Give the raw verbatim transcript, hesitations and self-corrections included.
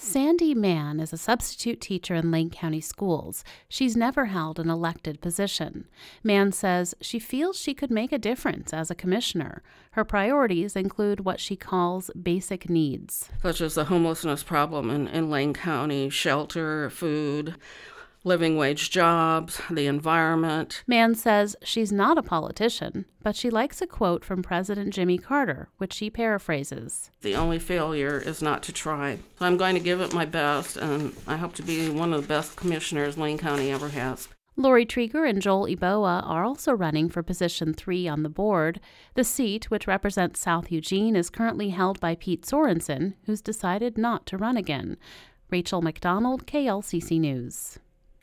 Sandy Mann is a substitute teacher in Lane County Schools. She's never held an elected position. Mann says she feels she could make a difference as a commissioner. Her priorities include what she calls basic needs, such as the homelessness problem in, in Lane County, shelter, food, living wage jobs, the environment. Mann says she's not a politician, but she likes a quote from President Jimmy Carter, which she paraphrases. The only failure is not to try. So I'm going to give it my best, and I hope to be one of the best commissioners Lane County ever has. Lori Trieger and Joel Eboa are also running for position three on the board. The seat, which represents South Eugene, is currently held by Pete Sorensen, who's decided not to run again. Rachel McDonald, K L C C News.